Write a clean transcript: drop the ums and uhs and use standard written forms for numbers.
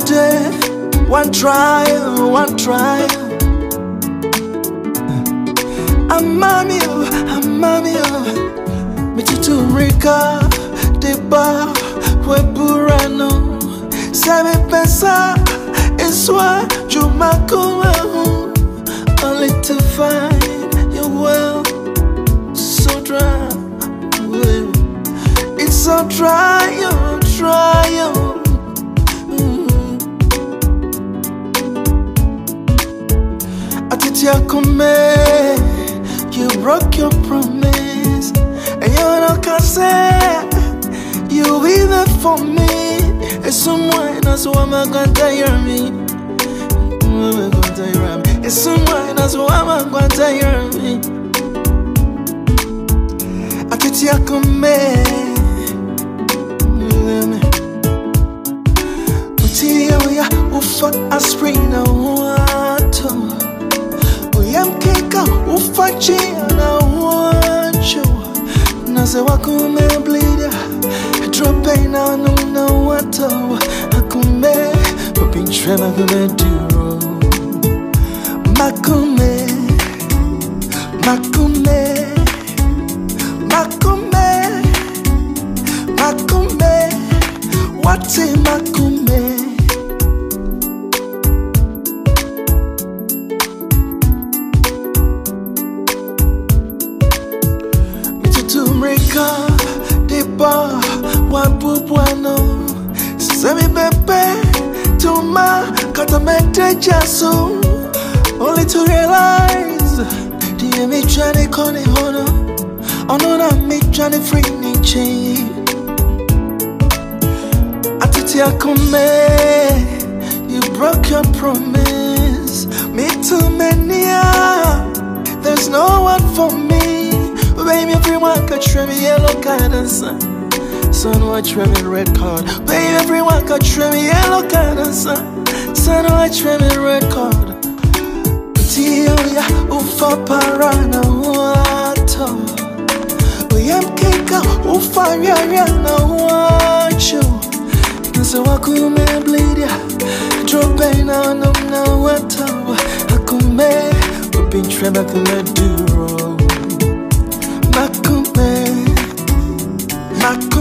day, one trial, one trial. I'm mommy, me to Rika, Deba, Weburano, Sabe Pesa, Iswa, Jumakuma, only to find you well, so dry. It's so dry, you try you. Atitia Kume, you broke your promise, and you don't can say you be there for me. It's someone that's what I'm gonna tire me. It's someone that's what I'm gonna tire me. Atitia Kume. Utia ufa aspirina wato uyam keka ufa china wacho naze wakume bleeda drope na no wato akume popinchwe makume duro makume makume makume makume wati makume. Tumrika, Deba, Wabubuano, Semi Pepe, Tuma, Katamete Jaso, only to realize, the me trying to call it honor, honor me trying to free me chain. Atitia Kume, you broke your promise, me too many, there's no one for me. Baby, everyone could trim me yellow card and sun. Son, why trim me red card? Baby, everyone could trim me yellow card and sun. Son, why trim me red card? Tia, ufa parana wato. We am keka ufa na wacho. Nasa wakume bleed ya. Drop na wato. Akume, upin trim akume duro. Makume, makume.